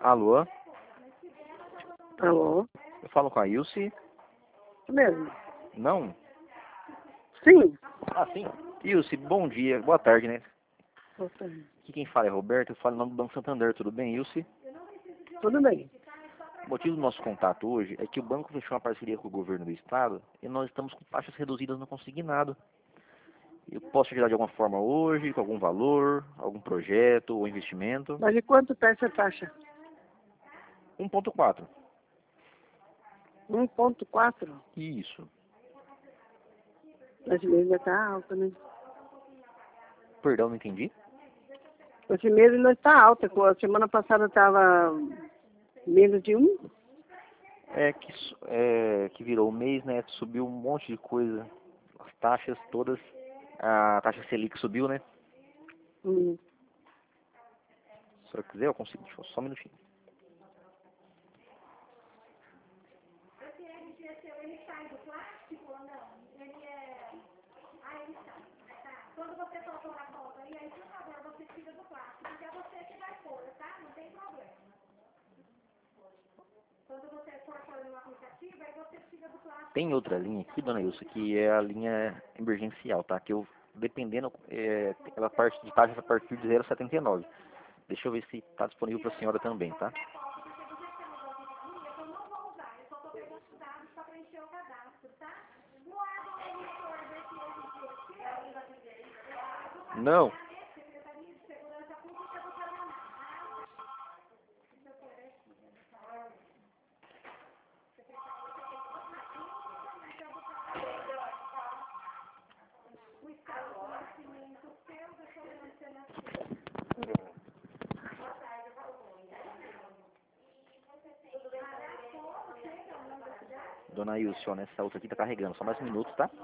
Alô? Alô? Eu falo com a Ilse? Isso mesmo? Não? Sim. Ah, sim. Ilse, bom dia. Boa tarde, né? Opa. Aqui quem fala é Roberto, eu falo em nome do Banco Santander. Tudo bem, Ilse? Tudo bem. O motivo do nosso contato hoje é que o banco fechou uma parceria com o governo do estado e nós estamos com taxas reduzidas no consignado. Eu posso te ajudar de alguma forma hoje, com algum valor, algum projeto ou investimento? Mas de quanto tá essa taxa? 1,4. 1,4? Isso. Esse mês já tá alta, né? Perdão, não entendi? Esse mês ainda está alta. A semana passada estava menos de 1. É que virou o mês, né? Subiu um monte de coisa. As taxas todas. A taxa Selic subiu, né? Hum. Se eu quiser, eu consigo. Deixa eu só um minutinho. Tem outra linha aqui, dona Ilse, que é a linha emergencial, tá? Que eu, dependendo, ela parte de taxas a partir de 0,79. Deixa eu ver se está disponível para a senhora também, tá? Não. Dona Ilse, ó, nessa outra aqui tá carregando. Só mais um minuto, tá?